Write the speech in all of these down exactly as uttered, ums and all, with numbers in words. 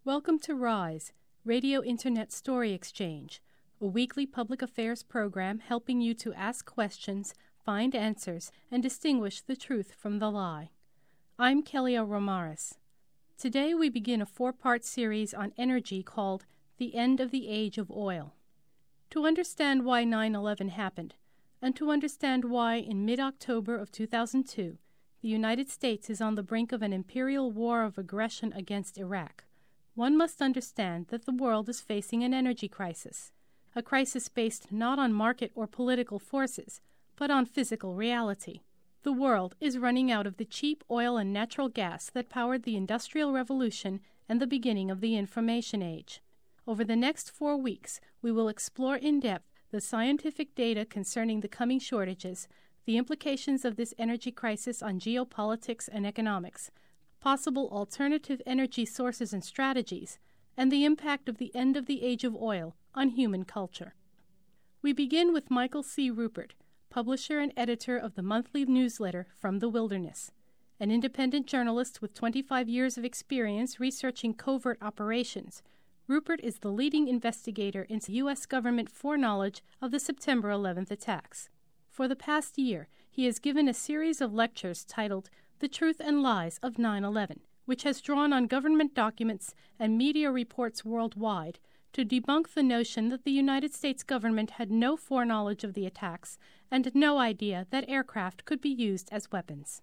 Welcome to RISE, Radio Internet Story Exchange, a weekly public affairs program helping you to ask questions, find answers, and distinguish the truth from the lie. I'm Kelia Romaris. Today we begin a four-part series on energy called The End of the Age of Oil. To understand why nine eleven happened, and to understand why in mid-October of two thousand two, the United States is on the brink of an imperial war of aggression against Iraq, one must understand that the world is facing an energy crisis, a crisis based not on market or political forces, but on physical reality. The world is running out of the cheap oil and natural gas that powered the Industrial Revolution and the beginning of the Information Age. Over the next four weeks, we will explore in depth the scientific data concerning the coming shortages, the implications of this energy crisis on geopolitics and economics, possible alternative energy sources and strategies, and the impact of the end of the age of oil on human culture. We begin with Michael C. Ruppert, publisher and editor of the monthly newsletter From the Wilderness. An independent journalist with twenty-five years of experience researching covert operations, Ruppert is the leading investigator into U S government foreknowledge of the September eleventh attacks. For the past year, he has given a series of lectures titled The Truth and Lies of nine eleven, which has drawn on government documents and media reports worldwide to debunk the notion that the United States government had no foreknowledge of the attacks and no idea that aircraft could be used as weapons.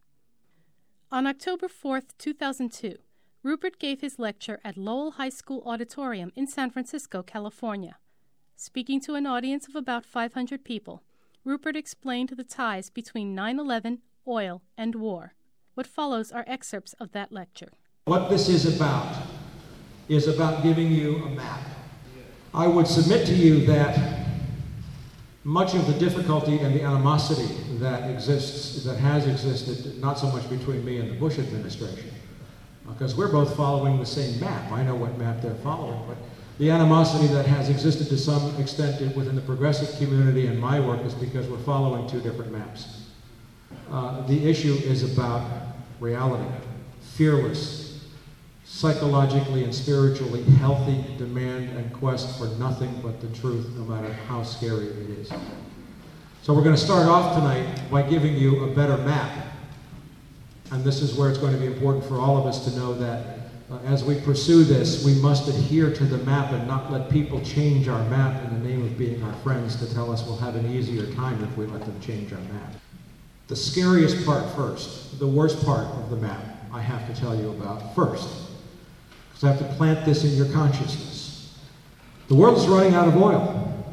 On October fourth, two thousand two, Ruppert gave his lecture at Lowell High School Auditorium in San Francisco, California. Speaking to an audience of about five hundred people, Ruppert explained the ties between nine eleven, oil, and war. What follows are excerpts of that lecture. What this is about is about giving you a map. I would submit to you that much of the difficulty and the animosity that exists, that has existed, not so much between me and the Bush administration, because we're both following the same map. I know what map they're following, but the animosity that has existed to some extent within the progressive community and my work is because we're following two different maps. Uh, the issue is about reality, fearless, psychologically and spiritually healthy demand and quest for nothing but the truth, no matter how scary it is. So we're going to start off tonight by giving you a better map. And this is where it's going to be important for all of us to know that uh, as we pursue this, we must adhere to the map and not let people change our map in the name of being our friends to tell us we'll have an easier time if we let them change our map. The scariest part first, the worst part of the map, I have to tell you about first, because I have to plant this in your consciousness. The world is running out of oil.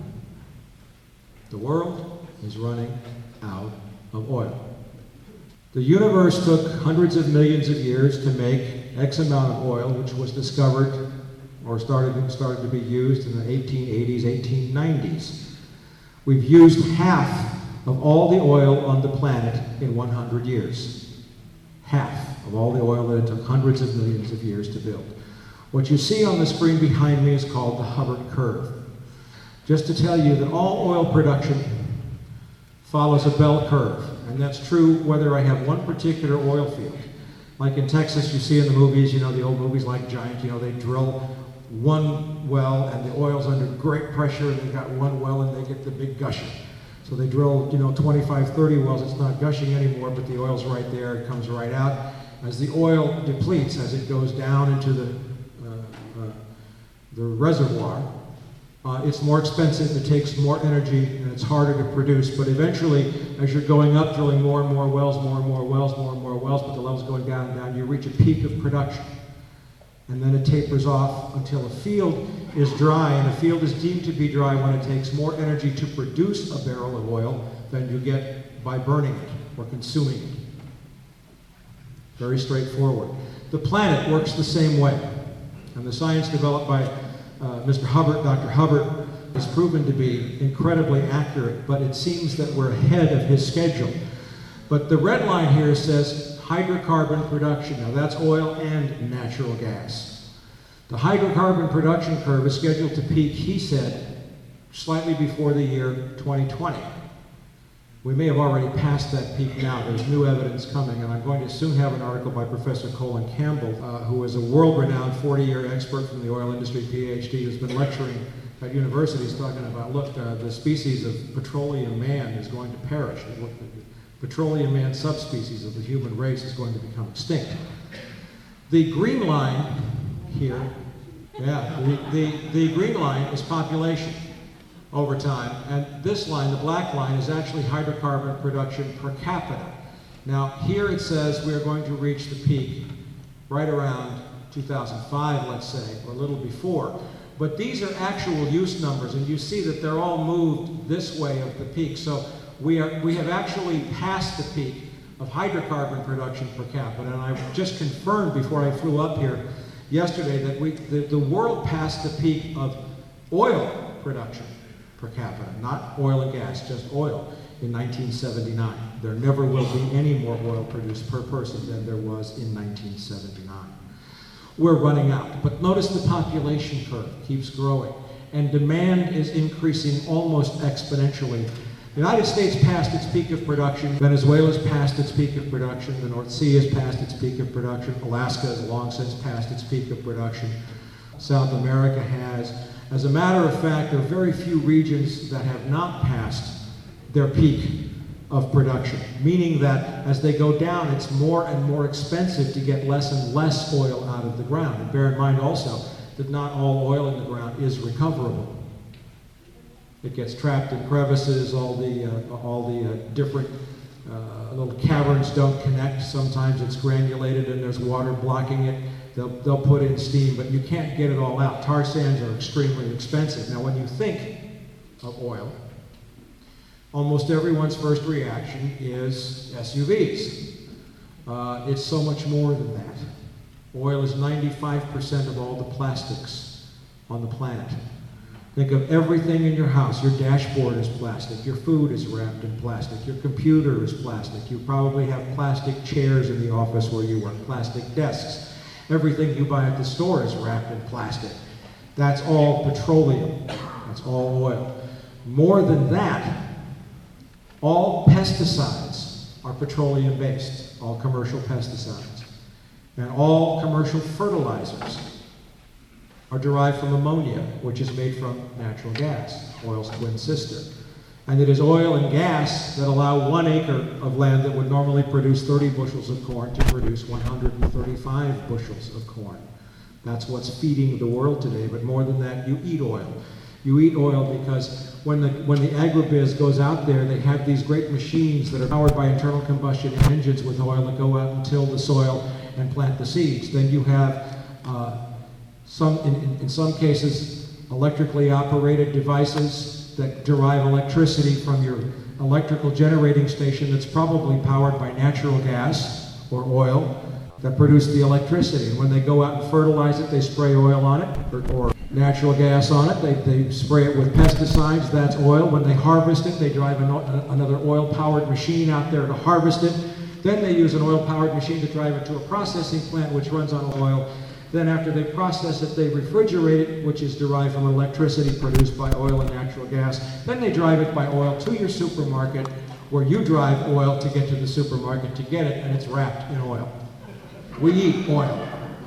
The world is running out of oil. The universe took hundreds of millions of years to make X amount of oil, which was discovered or started, started to be used in the eighteen eighties, eighteen nineties. We've used half of all the oil on the planet in one hundred years. Half of all the oil that it took hundreds of millions of years to build. What you see on the screen behind me is called the Hubbert curve. Just to tell you that all oil production follows a bell curve, and that's true whether I have one particular oil field. Like in Texas, you see in the movies, you know, the old movies like Giant, you know, they drill one well and the oil's under great pressure and they've got one well and they get the big gushing. So they drill, you know, twenty-five, thirty wells, it's not gushing anymore, but the oil's right there, it comes right out. As the oil depletes, as it goes down into the, uh, uh, the reservoir, uh, it's more expensive, it takes more energy, and it's harder to produce. But eventually, as you're going up, drilling more and more wells, more and more wells, more and more wells, but the level's going down and down, you reach a peak of production. And then it tapers off until a field is dry, and a field is deemed to be dry when it takes more energy to produce a barrel of oil than you get by burning it or consuming it. Very straightforward. The planet works the same way, and the science developed by uh, Mister Hubbert, Doctor Hubbert, is proven to be incredibly accurate, but it seems that we're ahead of his schedule. But the red line here says hydrocarbon production. Now that's oil and natural gas. The hydrocarbon production curve is scheduled to peak, he said, slightly before the year twenty twenty. We may have already passed that peak now. There's new evidence coming, and I'm going to soon have an article by Professor Colin Campbell, uh, who is a world-renowned forty-year expert from the oil industry, P H D, who's been lecturing at universities talking about, look, uh, the species of petroleum man is going to perish. The petroleum man subspecies of the human race is going to become extinct. The green line here, yeah, the, the, the green line is population over time, and this line, the black line, is actually hydrocarbon production per capita. Now, here it says we are going to reach the peak right around two thousand five, let's say, or a little before. But these are actual use numbers, and you see that they're all moved this way of the peak. So we, are, we have actually passed the peak of hydrocarbon production per capita, and I just confirmed before I flew up here yesterday that we, the, the world passed the peak of oil production per capita, not oil and gas, just oil, in nineteen seventy-nine. There never will be any more oil produced per person than there was in nineteen seventy-nine. We're running out, but notice the population curve keeps growing, and demand is increasing almost exponentially. The United States passed its peak of production, Venezuela's passed its peak of production, the North Sea has passed its peak of production, Alaska has long since passed its peak of production, South America has. As a matter of fact, there are very few regions that have not passed their peak of production, meaning that as they go down, it's more and more expensive to get less and less oil out of the ground. And bear in mind also that not all oil in the ground is recoverable. It gets trapped in crevices, all the, uh, all the uh, different uh, little caverns don't connect. Sometimes it's granulated and there's water blocking it. They'll, they'll put in steam, but you can't get it all out. Tar sands are extremely expensive. Now, when you think of oil, almost everyone's first reaction is S U Vs. Uh, it's so much more than that. Oil is ninety-five percent of all the plastics on the planet. Think of everything in your house. Your dashboard is plastic. Your food is wrapped in plastic. Your computer is plastic. You probably have plastic chairs in the office where you work, plastic desks. Everything you buy at the store is wrapped in plastic. That's all petroleum. That's all oil. More than that, all pesticides are petroleum-based, all commercial pesticides. And all commercial fertilizers are derived from ammonia, which is made from natural gas, oil's twin sister. And it is oil and gas that allow one acre of land that would normally produce thirty bushels of corn to produce one hundred thirty-five bushels of corn. That's what's feeding the world today, but more than that, you eat oil. You eat oil because when the, when the agribiz goes out there, they have these great machines that are powered by internal combustion engines with oil that go out and till the soil and plant the seeds. Then you have, uh, some, in, in, in some cases, electrically operated devices that derive electricity from your electrical generating station that's probably powered by natural gas or oil that produce the electricity. And when they go out and fertilize it, they spray oil on it, or, or natural gas on it. They, they spray it with pesticides, that's oil. When they harvest it, they drive an, another oil-powered machine out there to harvest it. Then they use an oil-powered machine to drive it to a processing plant which runs on oil. Then after they process it, they refrigerate it, which is derived from electricity produced by oil and natural gas. Then they drive it by oil to your supermarket, where you drive oil to get to the supermarket to get it, and it's wrapped in oil. We eat oil.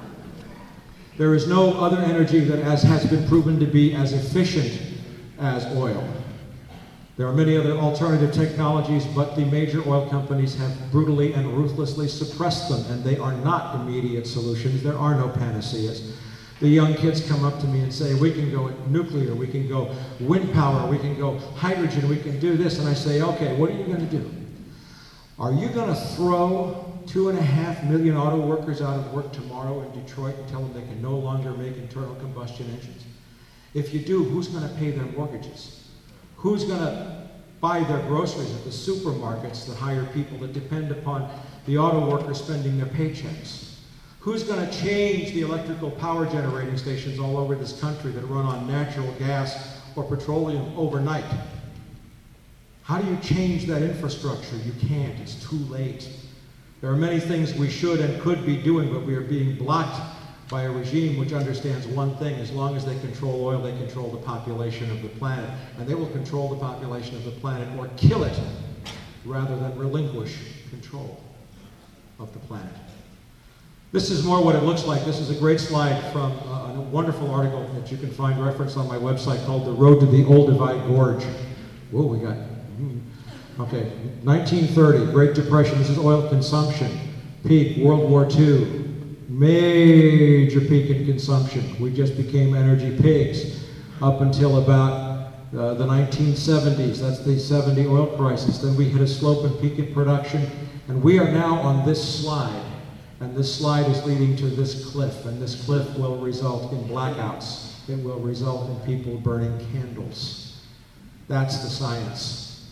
There is no other energy that as has been proven to be as efficient as oil. There are many other alternative technologies, but the major oil companies have brutally and ruthlessly suppressed them, and they are not immediate solutions. There are no panaceas. The young kids come up to me and say, we can go nuclear, we can go wind power, we can go hydrogen, we can do this. And I say, okay, what are you going to do? Are you going to throw two and a half million auto workers out of work tomorrow in Detroit and tell them they can no longer make internal combustion engines? If you do, who's going to pay their mortgages? Who's going to buy their groceries at the supermarkets that hire people that depend upon the auto workers spending their paychecks? Who's going to change the electrical power generating stations all over this country that run on natural gas or petroleum overnight? How do you change that infrastructure? You can't. It's too late. There are many things we should and could be doing, but we are being blocked by a regime which understands one thing: as long as they control oil, they control the population of the planet. And they will control the population of the planet or kill it rather than relinquish control of the planet. This is more what it looks like. This is a great slide from uh, a wonderful article that you can find referenced on my website called The Road to the Olduvai Gorge. Whoa, we got, mm, okay, nineteen thirty, Great Depression. This is oil consumption, peak, World War Two, major peak in consumption. We just became energy pigs up until about uh, the nineteen seventies. That's the seventy oil crisis. Then we hit a slope and peak in production, and we are now on this slide. And this slide is leading to this cliff, and this cliff will result in blackouts. It will result in people burning candles. That's the science.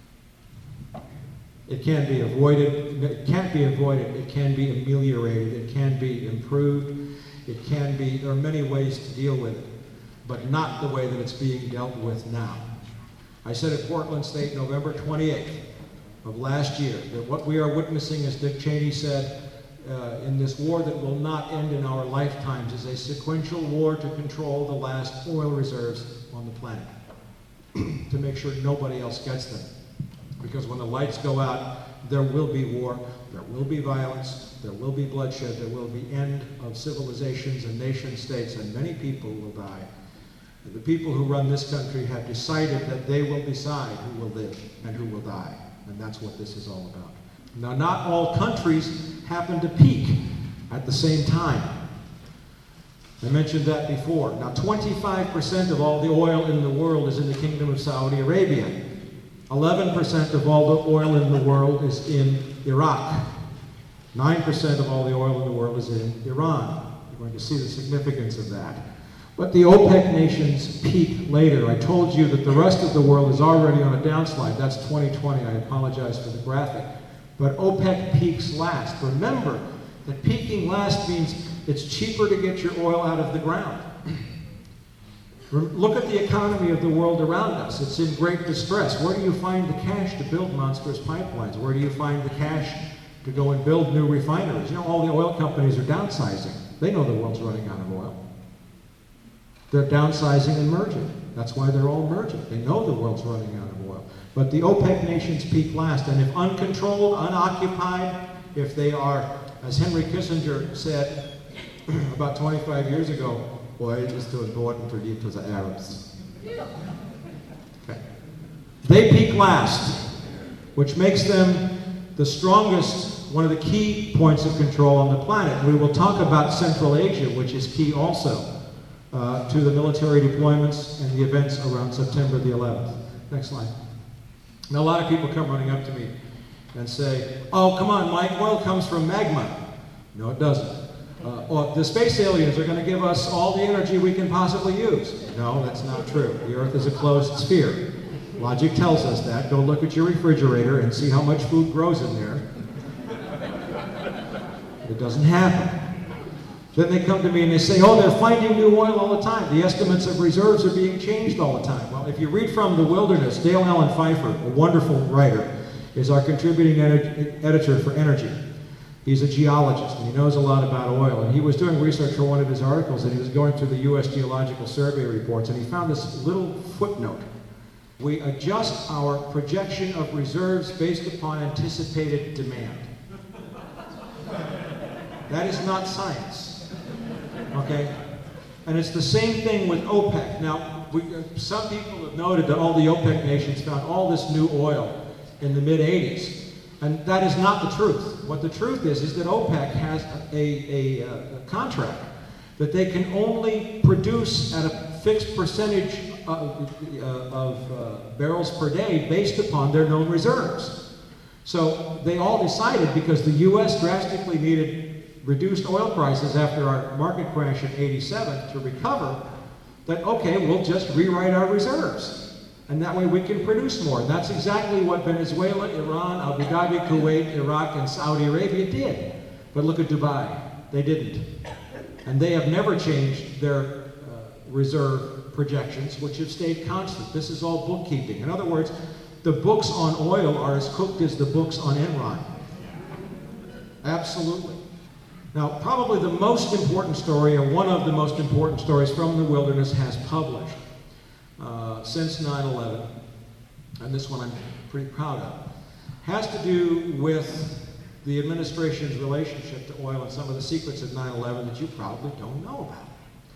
It can be avoided. It can't be avoided. It can be ameliorated. It can be improved. It can be, there are many ways to deal with it, but not the way that it's being dealt with now. I said at Portland State, November twenty-eighth of last year, that what we are witnessing, as Dick Cheney said, Uh, in this war that will not end in our lifetimes, is a sequential war to control the last oil reserves on the planet, to make sure nobody else gets them. Because when the lights go out, there will be war, there will be violence, there will be bloodshed, there will be end of civilizations and nation states, and many people will die. And the people who run this country have decided that they will decide who will live and who will die, and that's what this is all about. Now, not all countries happen to peak at the same time. I mentioned that before. Now, twenty-five percent of all the oil in the world is in the Kingdom of Saudi Arabia. eleven percent of all the oil in the world is in Iraq. nine percent of all the oil in the world is in Iran. You're going to see the significance of that. But the OPEC nations peak later. I told you that the rest of the world is already on a downslide. That's twenty twenty. I apologize for the graphic. But OPEC peaks last. Remember that peaking last means it's cheaper to get your oil out of the ground. Look at the economy of the world around us. It's in great distress. Where do you find the cash to build monstrous pipelines? Where do you find the cash to go and build new refineries? You know, all the oil companies are downsizing. They know the world's running out of oil. They're downsizing and merging. That's why they're all merging. They know the world's running out of oil. But the OPEC nations peak last, and if uncontrolled, unoccupied, if they are, as Henry Kissinger said about twenty-five years ago, oil is too important to leave to the Arabs. Okay. They peak last, which makes them the strongest, one of the key points of control on the planet. We will talk about Central Asia, which is key also uh, to the military deployments and the events around September the eleventh. Next slide. Now, a lot of people come running up to me and say, oh, come on, Mike, oil comes from magma. No, it doesn't. Uh, or the space aliens are going to give us all the energy we can possibly use. No, that's not true. The Earth is a closed sphere. Logic tells us that. Go look at your refrigerator and see how much food grows in there. It doesn't happen. Then they come to me and they say, oh, they're finding new oil all the time. The estimates of reserves are being changed all the time. Well, if you read from The Wilderness, Dale Allen Pfeiffer, a wonderful writer, is our contributing ed- editor for Energy. He's a geologist, and he knows a lot about oil. And he was doing research for one of his articles, and he was going through the U S Geological Survey reports, and he found this little footnote. We adjust our projection of reserves based upon anticipated demand. That is not science. Okay? And it's the same thing with OPEC. Now, we, uh, some people have noted that all the OPEC nations found all this new oil in the mid eighties. And that is not the truth. What the truth is, is that OPEC has a, a, a contract that they can only produce at a fixed percentage of, uh, of uh, barrels per day based upon their known reserves. So they all decided, because the U S drastically needed reduced oil prices after our market crash in eighty-seven to recover, that, okay, we'll just rewrite our reserves. And that way we can produce more. And that's exactly what Venezuela, Iran, Abu Dhabi, Kuwait, Iraq, and Saudi Arabia did. But look at Dubai. They didn't. And they have never changed their uh, reserve projections, which have stayed constant. This is all bookkeeping. In other words, the books on oil are as cooked as the books on Enron. Absolutely. Now, probably the most important story, or one of the most important stories from The Wilderness, has published uh, since nine eleven, and this one I'm pretty proud of, has to do with the administration's relationship to oil and some of the secrets of nine eleven that you probably don't know about.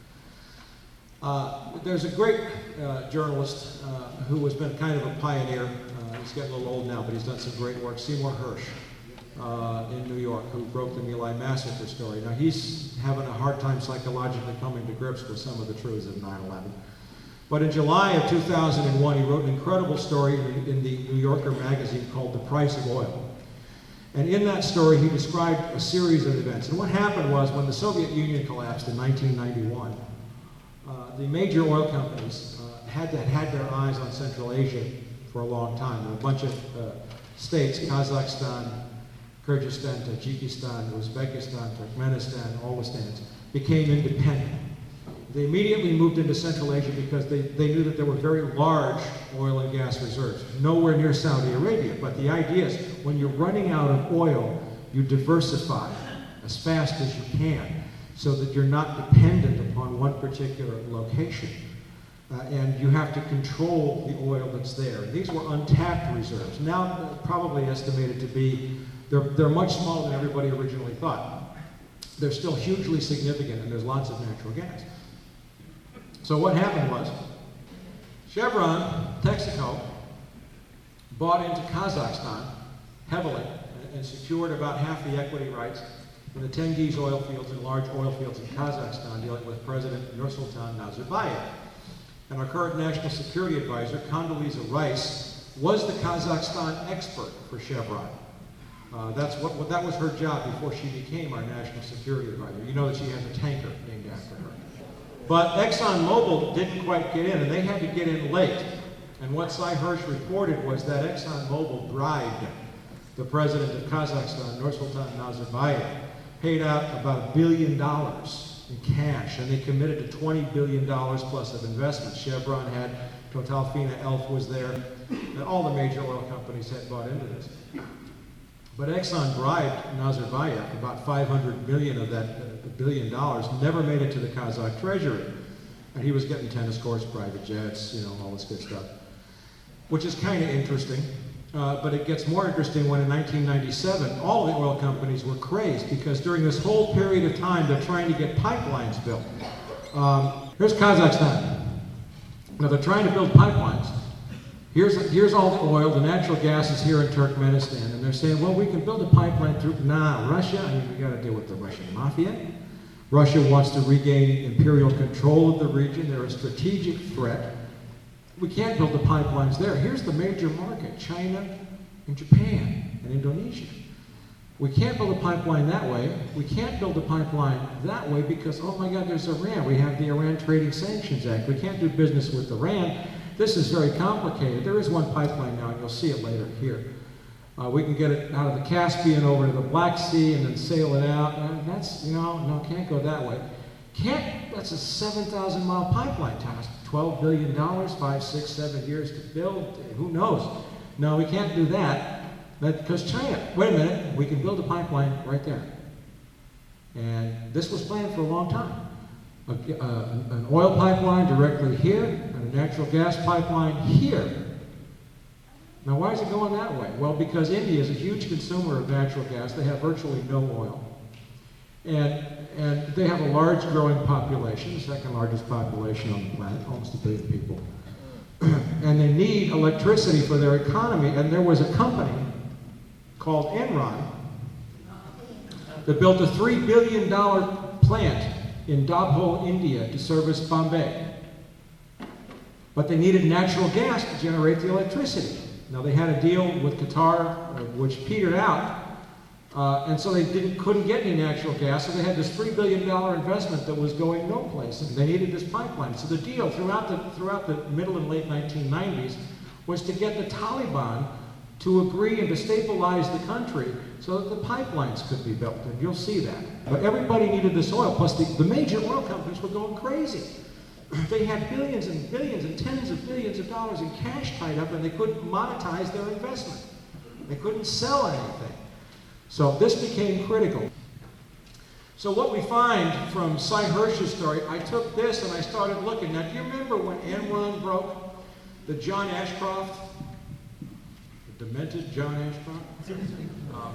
Uh, there's a great uh, journalist uh, who has been kind of a pioneer. Uh, he's getting a little old now, but he's done some great work, Seymour Hersh, uh, in New York, who broke the My Lai massacre story. Now, he's having a hard time psychologically coming to grips with some of the truths of nine eleven. But in July of two thousand one, he wrote an incredible story in, in the New Yorker magazine called The Price of Oil. And in that story, he described a series of events. And what happened was, when the Soviet Union collapsed in nineteen ninety-one, uh, the major oil companies uh, had, to, had their eyes on Central Asia for a long time. There were a bunch of uh, states, Kazakhstan, Kyrgyzstan, Tajikistan, Uzbekistan, Turkmenistan, all the states, became independent. They immediately moved into Central Asia because they, they knew that there were very large oil and gas reserves, nowhere near Saudi Arabia. But the idea is, when you're running out of oil, you diversify as fast as you can so that you're not dependent upon one particular location. Uh, and you have to control the oil that's there. These were untapped reserves, now uh, probably estimated to be, they're, they're much smaller than everybody originally thought. They're still hugely significant, and there's lots of natural gas. So what happened was, Chevron, Texaco, bought into Kazakhstan heavily and, and secured about half the equity rights in the Tengiz oil fields and large oil fields in Kazakhstan, dealing with President Nursultan Nazarbayev. And our current national security advisor, Condoleezza Rice, was the Kazakhstan expert for Chevron. Uh, that's what, what that was her job before she became our national security advisor. You know that she has a tanker named after her. But ExxonMobil didn't quite get in, and they had to get in late. And what Sy Hersh reported was that ExxonMobil bribed the president of Kazakhstan, Nursultan Nazarbayev, paid out about a billion dollars in cash, and they committed to twenty billion dollars plus of investment. Chevron had, Total Fina Elf was there, and all the major oil companies had bought into this. But Exxon bribed Nazarbayev about five hundred million dollars of that uh, billion dollars, never made it to the Kazakh treasury. And he was getting tennis courts, private jets, you know, all this good stuff, which is kind of interesting. Uh, but it gets more interesting when in nineteen ninety-seven, all the oil companies were crazed because during this whole period of time, they're trying to get pipelines built. Um, here's Kazakhstan. Now they're trying to build pipelines. Here's, here's all the oil, the natural gas is here in Turkmenistan, and they're saying, well, we can build a pipeline through, nah, Russia, I mean, we got to deal with the Russian mafia. Russia wants to regain imperial control of the region. They're a strategic threat. We can't build the pipelines there. Here's the major market, China and Japan and Indonesia. We can't build a pipeline that way. We can't build a pipeline that way because, oh my God, there's Iran. We have the Iran Trading Sanctions Act. We can't do business with Iran. This is very complicated. There is one pipeline now, and you'll see it later here. Uh, we can get it out of the Caspian over to the Black Sea and then sail it out. Uh, that's, you know, no, can't go that way. Can't, that's a seven thousand mile pipeline, Thomas. twelve billion dollars, five, six, seven years to build. Who knows? No, we can't do that because China, wait a minute, we can build a pipeline right there. And this was planned for a long time. A, uh, an oil pipeline directly here, and a natural gas pipeline here. Now, why is it going that way? Well, because India is a huge consumer of natural gas. They have virtually no oil. And, and they have a large growing population, the second largest population on the planet, almost a billion people. And they need electricity for their economy. And there was a company called Enron that built a three billion dollar plant in Dabhol, India, to service Bombay. But they needed natural gas to generate the electricity. Now they had a deal with Qatar, uh, which petered out, uh, and so they didn't, couldn't get any natural gas, so they had this three billion dollar investment that was going no place, and they needed this pipeline. So the deal throughout the, throughout the middle and late nineteen nineties was to get the Taliban to agree and to stabilize the country so that the pipelines could be built, and you'll see that. But everybody needed this oil, plus the, the major oil companies were going crazy. They had billions and billions and tens of billions of dollars in cash tied up, and they couldn't monetize their investment. They couldn't sell anything. So this became critical. So what we find from Sy Hersh's story, I took this and I started looking. Now, do you remember when Enron broke? The John Ashcroft, Demented John Ashcroft? Um,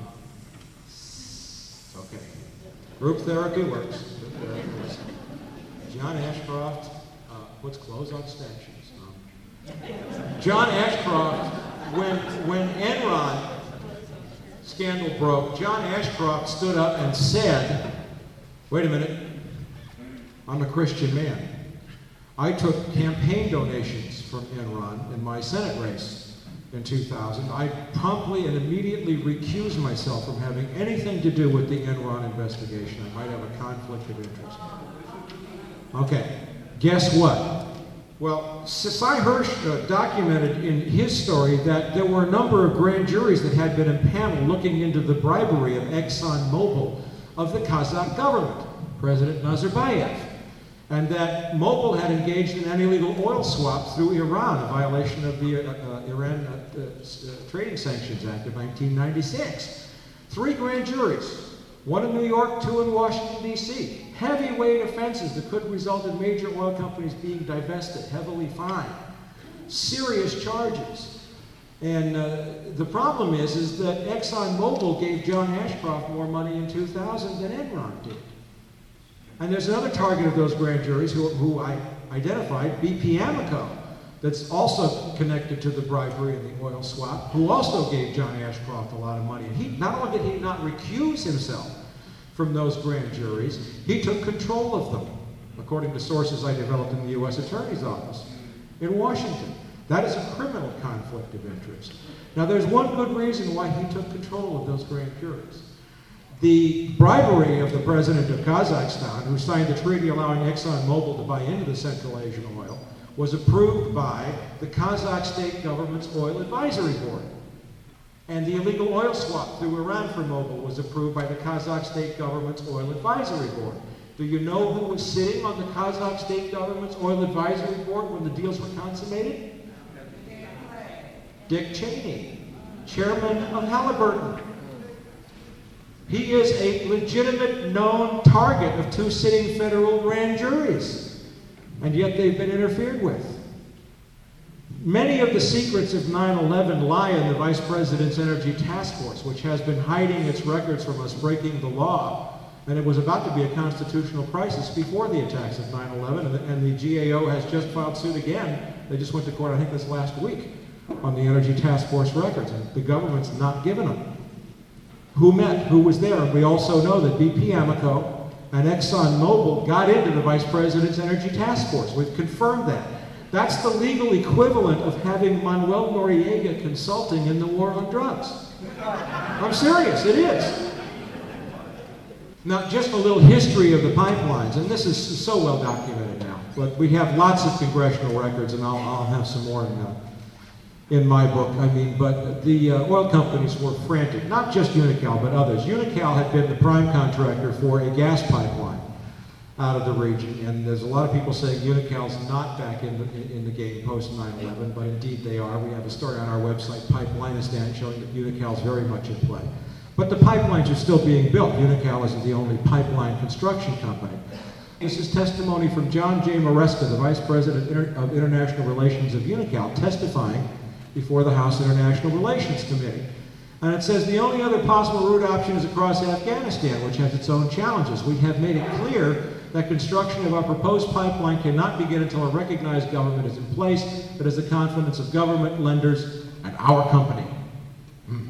okay. Group therapy works. Group therapy works. John Ashcroft uh, puts clothes on statues. Um, John Ashcroft, when, when Enron scandal broke, John Ashcroft stood up and said, wait a minute, I'm a Christian man. I took campaign donations from Enron in my Senate race in two thousand. I promptly and immediately recused myself from having anything to do with the Enron investigation. I might have a conflict of interest. Okay, guess what? Well, Cy Hirsch uh, documented in his story that there were a number of grand juries that had been impaneled looking into the bribery of ExxonMobil of the Kazakh government, President Nazarbayev, and that Mobil had engaged in an illegal oil swap through Iran, a violation of the uh, uh, Iran uh, uh, Trading Sanctions Act of nineteen ninety-six. Three grand juries, one in New York, two in Washington, D C Heavyweight offenses that could result in major oil companies being divested, heavily fined. Serious charges. And uh, the problem is, is that ExxonMobil gave John Ashcroft more money in two thousand than Enron did. And there's another target of those grand juries who, who I identified, B P Amoco, that's also connected to the bribery and the oil swap, who also gave John Ashcroft a lot of money. And he, not only did he not recuse himself from those grand juries, he took control of them, according to sources I developed in the U S Attorney's Office in Washington. That is a criminal conflict of interest. Now, there's one good reason why he took control of those grand juries. The bribery of the president of Kazakhstan, who signed the treaty allowing ExxonMobil to buy into the Central Asian oil, was approved by the Kazakh state government's oil advisory board. And the illegal oil swap through Iran for Mobil was approved by the Kazakh state government's oil advisory board. Do you know who was sitting on the Kazakh state government's oil advisory board when the deals were consummated? Dick Cheney, chairman of Halliburton. He is a legitimate, known target of two sitting federal grand juries, and yet they've been interfered with. Many of the secrets of nine eleven lie in the Vice President's Energy Task Force, which has been hiding its records from us, breaking the law. And it was about to be a constitutional crisis before the attacks of nine eleven, and the, and the G A O has just filed suit again. They just went to court, I think this last week, on the Energy Task Force records, and the government's not given them. Who met? Who was there? And we also know that B P Amoco and ExxonMobil got into the Vice President's Energy Task Force. We've confirmed that. That's the legal equivalent of having Manuel Noriega consulting in the war on drugs. I'm serious, it is. Now, just a little history of the pipelines, and this is so well documented now, but we have lots of congressional records, and I'll, I'll have some more in, uh, in my book. I mean, but the uh, oil companies were frantic, not just Unocal, but others. Unocal had been the prime contractor for a gas pipeline out of the region, and there's a lot of people saying Unocal's not back in the, in the game post nine eleven, but indeed they are. We have a story on our website, Pipelineistan, showing that Unocal's very much in play. But the pipelines are still being built. Unocal isn't the only pipeline construction company. This is testimony from John J. Maresca, the Vice President of International Relations of Unocal, testifying before the House International Relations Committee. And it says the only other possible route option is across Afghanistan, which has its own challenges. We have made it clear that construction of our proposed pipeline cannot begin until a recognized government is in place that has the confidence of government, lenders, and our company. Mm.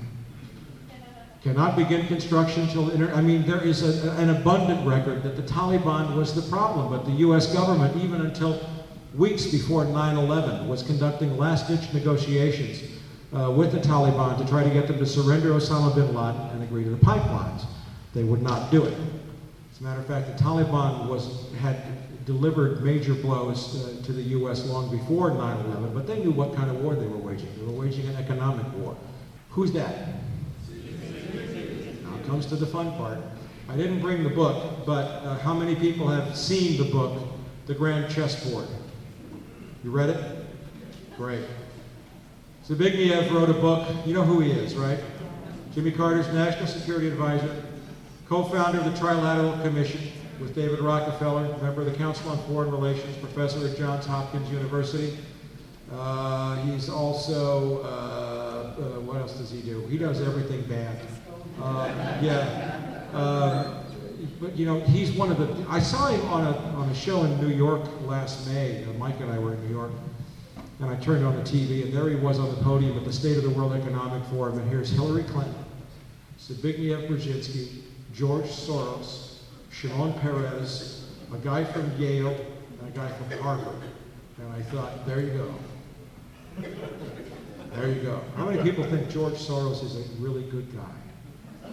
Cannot begin construction until, inter- I mean, there is a, an abundant record that the Taliban was the problem, but the U S government, even until weeks before nine eleven, was conducting last-ditch negotiations uh, with the Taliban to try to get them to surrender Osama bin Laden and agree to the pipelines. They would not do it. As a matter of fact, the Taliban was, had delivered major blows uh, to the U S long before nine eleven, but they knew what kind of war they were waging. They were waging an economic war. Who's that? Now it comes to the fun part. I didn't bring the book, but uh, how many people have seen the book, The Grand Chessboard? You read it? Great. Zbigniew wrote a book. You know who he is, right? Jimmy Carter's National Security Advisor, co-founder of the Trilateral Commission with David Rockefeller, member of the Council on Foreign Relations, professor at Johns Hopkins University. Uh, he's also uh, uh, what else does he do? He does everything bad. Uh, yeah. Uh, but, you know, he's one of the... I saw him on a, on a show in New York last May. Uh, Mike and I were in New York. And I turned on the T V, and there he was on the podium at the State of the World Economic Forum. And here's Hillary Clinton, Zbigniew Brzezinski, George Soros, Shimon Peres, a guy from Yale, and a guy from Harvard. And I thought, there you go. There you go. How many people think George Soros is a really good guy?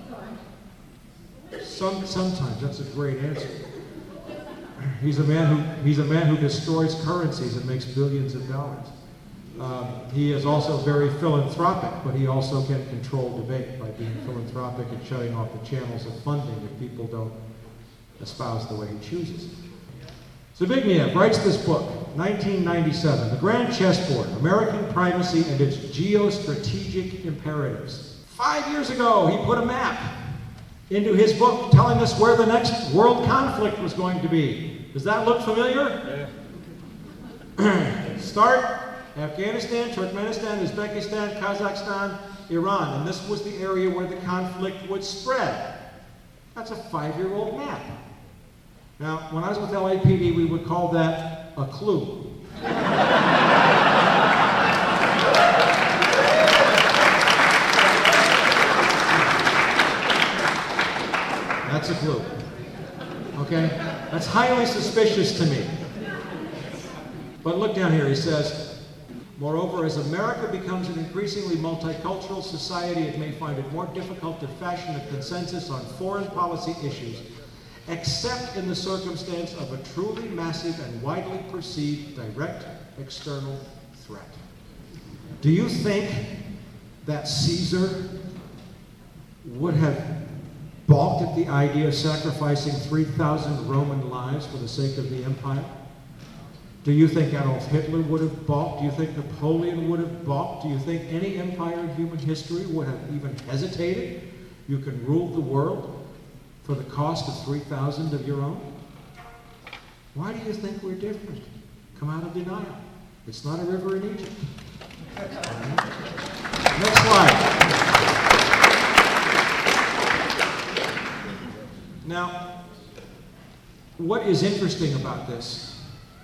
Some, sometimes. That's a great answer. He's a man who he's a man who destroys currencies and makes billions of dollars. Um, he is also very philanthropic, but he also can control debate by being philanthropic and shutting off the channels of funding if people don't espouse the way he chooses. Zbigniew writes this book, nineteen ninety-seven, The Grand Chessboard, American Primacy and Its Geostrategic Imperatives. Five years ago, he put a map into his book telling us where the next world conflict was going to be. Does that look familiar? Yeah. Start Afghanistan, Turkmenistan, Uzbekistan, Kazakhstan, Iran. And this was the area where the conflict would spread. That's a five-year-old map. Now, when I was with L A P D, we would call that a clue. That's a clue. Okay? That's highly suspicious to me. But look down here, he says, moreover, as America becomes an increasingly multicultural society, it may find it more difficult to fashion a consensus on foreign policy issues, except in the circumstance of a truly massive and widely perceived direct external threat. Do you think that Caesar would have balked at the idea of sacrificing three thousand Roman lives for the sake of the empire? Do you think Adolf Hitler would have balked? Do you think Napoleon would have balked? Do you think any empire in human history would have even hesitated? You can rule the world for the cost of three thousand of your own? Why do you think we're different? Come out of denial. It's not a river in Egypt. Right. Next slide. Now, what is interesting about this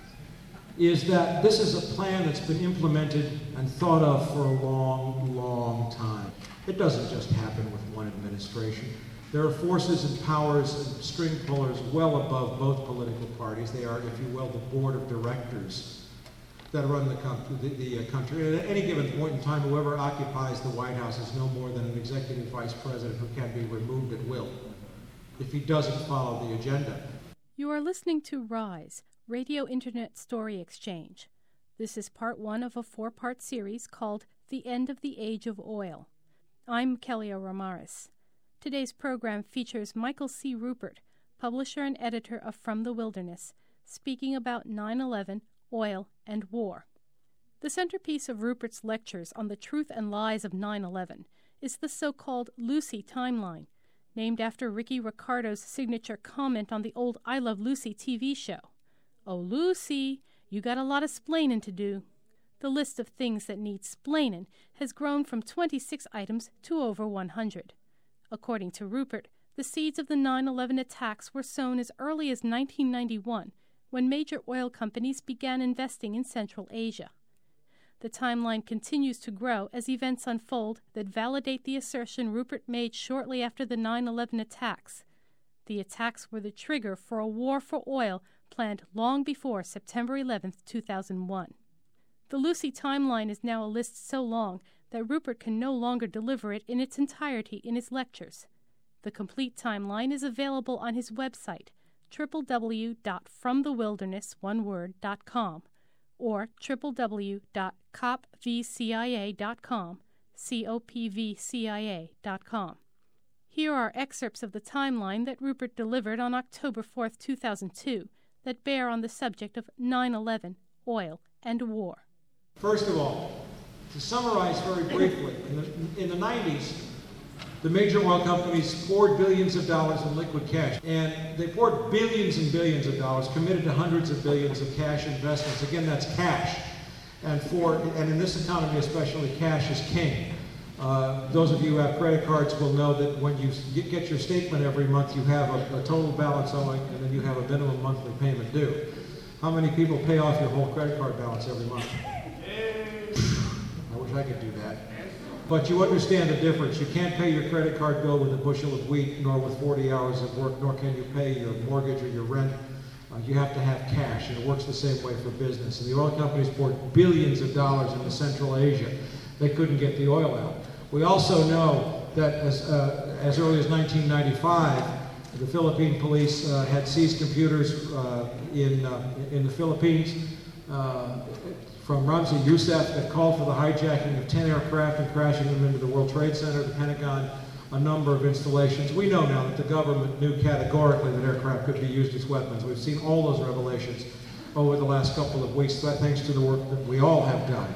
is that this is a plan that's been implemented and thought of for a long, long time. It doesn't just happen with one administration. There are forces and powers and string pullers well above both political parties. They are, if you will, the board of directors that run the, com- the, the uh, country. And at any given point in time, whoever occupies the White House is no more than an executive vice president who can be removed at will if he doesn't follow the agenda. You are listening to RISE, Radio Internet Story Exchange. This is part one of a four-part series called The End of the Age of Oil. I'm Kellia Ramaris. Today's program features Michael C. Ruppert, publisher and editor of From the Wilderness, speaking about nine eleven, oil, and war. The centerpiece of Ruppert's lectures on the truth and lies of nine eleven is the so-called Lucy timeline, named after Ricky Ricardo's signature comment on the old I Love Lucy T V show. Oh, Lucy, you got a lot of splainin' to do. The list of things that need splainin' has grown from twenty-six items to over one hundred. According to Ruppert, the seeds of the nine eleven attacks were sown as early as nineteen ninety-one, when major oil companies began investing in Central Asia. The timeline continues to grow as events unfold that validate the assertion Ruppert made shortly after the nine eleven attacks. The attacks were the trigger for a war for oil planned long before September eleventh, two thousand one. The Lucy timeline is now a list so long that Ruppert can no longer deliver it in its entirety in his lectures. The complete timeline is available on his website, w w w dot from the wilderness one word dot com, or w w w dot cop v c i a dot com, C O P V C I A dot com. Here are excerpts of the timeline that Ruppert delivered on October fourth, two thousand two, that bear on the subject of nine eleven, oil, and war. First of all, to summarize very briefly, in the, in the nineties, the major oil companies poured billions of dollars in liquid cash, and they poured billions and billions of dollars, committed to hundreds of billions of cash investments. Again, that's cash. And for and in this economy especially, cash is king. Uh, those of you who have credit cards will know that when you get, get your statement every month, you have a, a total balance owing, and then you have a minimum monthly payment due. How many people pay off your whole credit card balance every month? I wish I could do that. But you understand the difference. You can't pay your credit card bill with a bushel of wheat, nor with forty hours of work, nor can you pay your mortgage or your rent. Uh, you have to have cash, and it works the same way for business. And the oil companies poured billions of dollars into Central Asia. They couldn't get the oil out. We also know that as, uh, as early as nineteen ninety-five, the Philippine police uh, had seized computers uh, in, uh, in the Philippines uh, from Ramzi Youssef that called for the hijacking of ten aircraft and crashing them into the World Trade Center, the Pentagon, a number of installations. We know now that the government knew categorically that aircraft could be used as weapons. We've seen all those revelations over the last couple of weeks, thanks to the work that we all have done.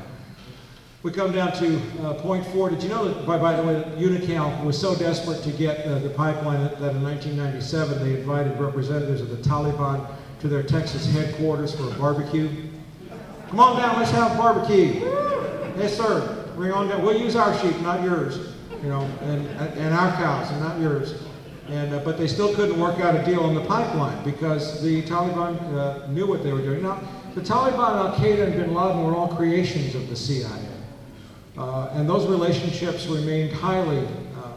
We come down to uh, point four. Did you know that, by, by the way, that Unocal was so desperate to get uh, the pipeline that, that in nineteen ninety-seven they invited representatives of the Taliban to their Texas headquarters for a barbecue? Come on down, let's have a barbecue. Yes, sir. Bring on down. We'll use our sheep, not yours. You know, and, and our cows, and not yours. And uh, but they still couldn't work out a deal on the pipeline because the Taliban uh, knew what they were doing. Now, the Taliban, Al Qaeda, and Bin Laden were all creations of the C I A. Uh, and those relationships remained highly uh,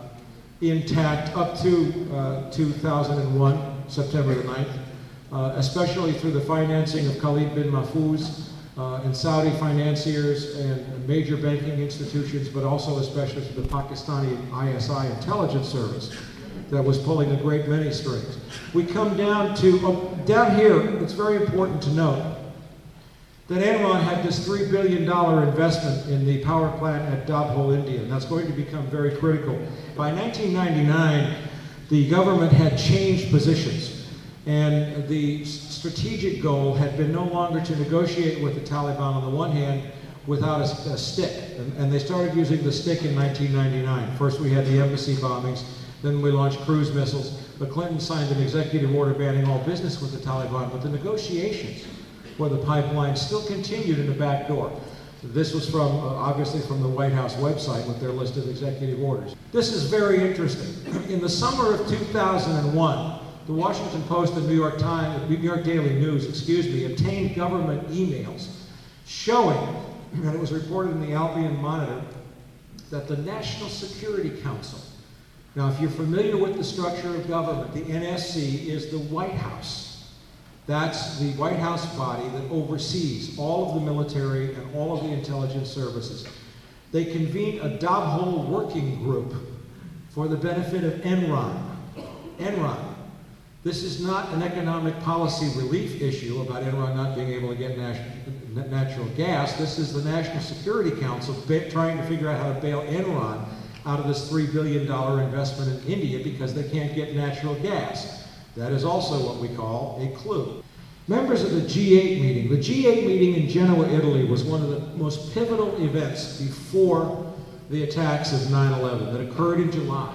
intact up to uh, two thousand one, September the ninth, uh, especially through the financing of Khalid bin Mahfouz uh, and Saudi financiers and major banking institutions, but also especially through the Pakistani I S I intelligence service that was pulling a great many strings. We come down to, oh, down here, it's very important to note that Enron had this three billion dollars investment in the power plant at Dabhol, India, and that's going to become very critical. By nineteen ninety-nine, the government had changed positions, and the strategic goal had been no longer to negotiate with the Taliban on the one hand without a, a stick, and, and they started using the stick in nineteen ninety-nine. First we had the embassy bombings, then we launched cruise missiles, but Clinton signed an executive order banning all business with the Taliban, but the negotiations for the pipeline still continued in the back door. This was from, uh, obviously from the White House website with their list of executive orders. This is very interesting. In the summer of two thousand one, the Washington Post and New York Times, New York Daily News, excuse me, obtained government emails showing, and it was reported in the Albion Monitor, that the National Security Council, now if you're familiar with the structure of government, the N S C is the White House. That's the White House body that oversees all of the military and all of the intelligence services. They convened a Dabhol working group for the benefit of Enron. Enron. This is not an economic policy relief issue about Enron not being able to get nat- natural gas. This is the National Security Council ba- trying to figure out how to bail Enron out of this three billion dollars investment in India because they can't get natural gas. That is also what we call a clue. Members of the G eight meeting. The G eight meeting in Genoa, Italy was one of the most pivotal events before the attacks of nine eleven that occurred in July.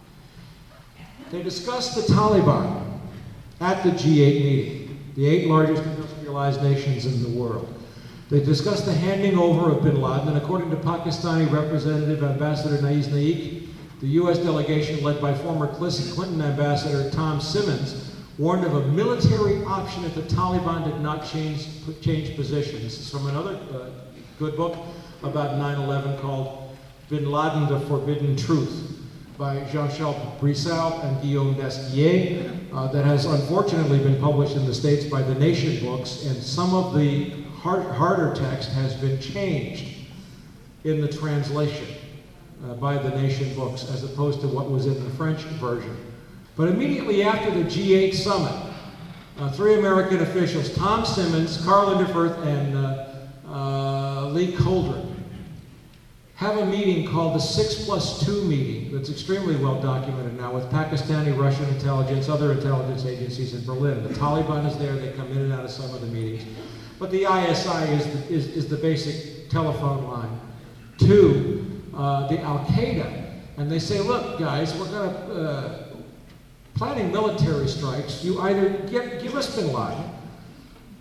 They discussed the Taliban at the G eight meeting, the eight largest industrialized nations in the world. They discussed the handing over of bin Laden, and according to Pakistani Representative Ambassador Naiz Naik, the U S delegation led by former Clinton Ambassador Tom Simmons warned of a military option if the Taliban did not change, change position. This is from another uh, good book about nine eleven called Bin Laden, The Forbidden Truth by Jean-Charles Brissow and Guillaume Desquier uh, that has unfortunately been published in the States by The Nation Books, and some of the hard, harder text has been changed in the translation Uh, by the Nation Books, as opposed to what was in the French version. But immediately after the G eight summit, uh, three American officials, Tom Simmons, Carl Linderfirth, and uh, uh, Lee Coldren, have a meeting called the six plus two meeting that's extremely well documented now with Pakistani, Russian intelligence, other intelligence agencies in Berlin. The Taliban is there, they come in and out of some of the meetings. But the I S I is the, is, is the basic telephone line to Uh, the Al Qaeda, and they say, look, guys, we're going to uh, planning military strikes. You either get, give us bin Laden,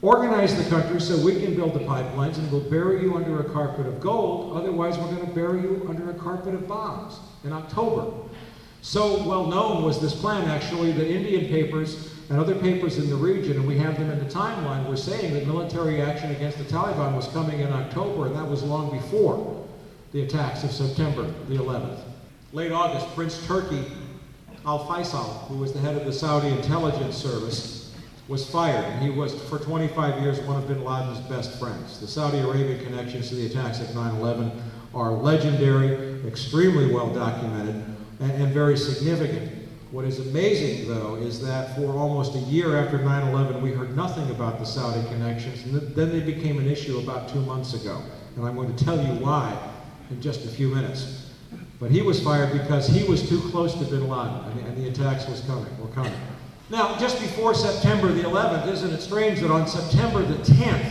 Organize the country so we can build the pipelines, and we'll bury you under a carpet of gold. Otherwise, we're going to bury you under a carpet of bombs in October. So well known was this plan, actually, that Indian papers and other papers in the region, and we have them in the timeline, were saying that military action against the Taliban was coming in October, and that was long before the attacks of September the eleventh. Late August, Prince Turki Al Faisal, who was the head of the Saudi intelligence service, was fired, and he was, for twenty-five years, one of bin Laden's best friends. The Saudi Arabian connections to the attacks of nine eleven are legendary, extremely well documented, and, and very significant. What is amazing, though, is that for almost a year after nine eleven, we heard nothing about the Saudi connections, and th- then they became an issue about two months ago. And I'm going to tell you why in just a few minutes. But he was fired because he was too close to bin Laden, and, and the attacks was coming, were coming. Now, just before September the eleventh, isn't it strange that on September the tenth,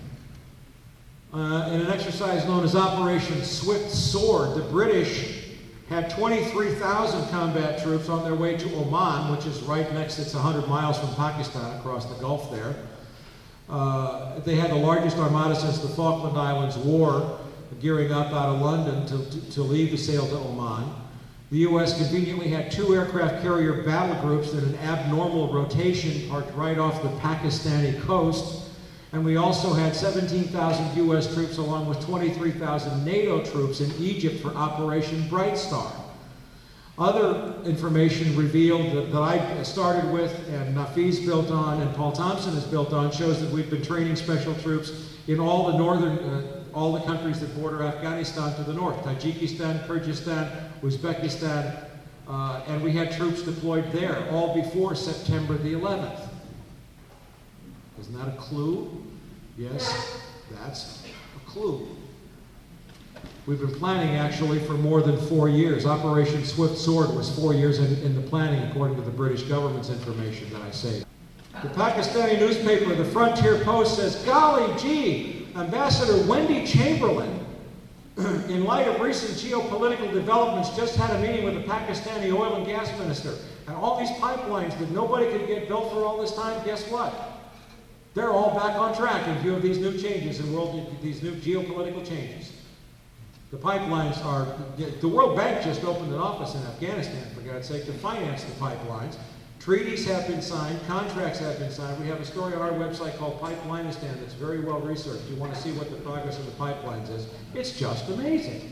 uh, in an exercise known as Operation Swift Sword, the British had twenty-three thousand combat troops on their way to Oman, which is right next, it's one hundred miles from Pakistan across the Gulf there. Uh, they had the largest armada since the Falkland Islands War, gearing up out of London to, to, to leave the sail to Oman. The U S conveniently had two aircraft carrier battle groups in an abnormal rotation parked right off the Pakistani coast. And we also had seventeen thousand U S troops along with twenty-three thousand NATO troops in Egypt for Operation Bright Star. Other information revealed that, that I started with and Nafiz built on and Paul Thompson has built on shows that we've been training special troops in all the northern, uh, all the countries that border Afghanistan to the north, Tajikistan, Kyrgyzstan, Uzbekistan, uh, and we had troops deployed there all before September the eleventh. Isn't that a clue? Yes, that's a clue. We've been planning actually for more than four years. Operation Swift Sword was four years in, in the planning, according to the British government's information that I saved. The Pakistani newspaper, the Frontier Post, says, golly gee, Ambassador Wendy Chamberlain, in light of recent geopolitical developments, just had a meeting with the Pakistani oil and gas minister. And all these pipelines that nobody could get built for all this time, guess what? They're all back on track in view of these new changes in world, these new geopolitical changes. The pipelines are, the World Bank just opened an office in Afghanistan, for God's sake, to finance the pipelines. Treaties have been signed, contracts have been signed. We have a story on our website called Pipelineistan that's very well researched. You want to see what the progress of the pipelines is. It's just amazing.